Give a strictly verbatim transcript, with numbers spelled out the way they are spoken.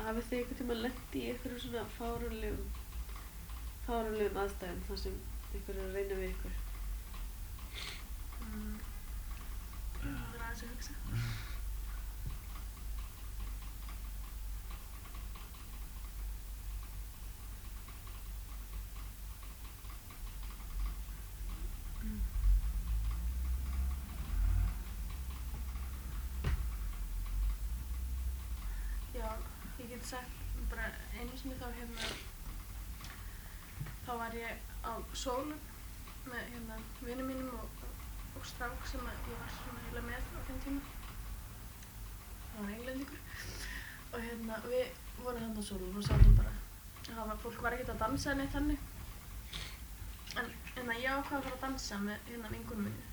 hafið þið einhvern tímann lent í einhverjum svona fáránlegum fáránlegum aðstæðum þar sem einhver er að reyna við ykkur? Mm. Það er aðeins að hugsa. Mm. Já, ég get sagt bara einu sinni þá hérna þá var ég á sólum með hérna vinum mínum og, og strák sem að ég var svona heila með á þeim tíma. Það var englendingur og hérna við vorum þarna á sólum og sátum bara. Það var, fólk var ekkert að dansa neitt þannig. En hérna ég ákvað að fara að dansa með hérna vinkonum minni.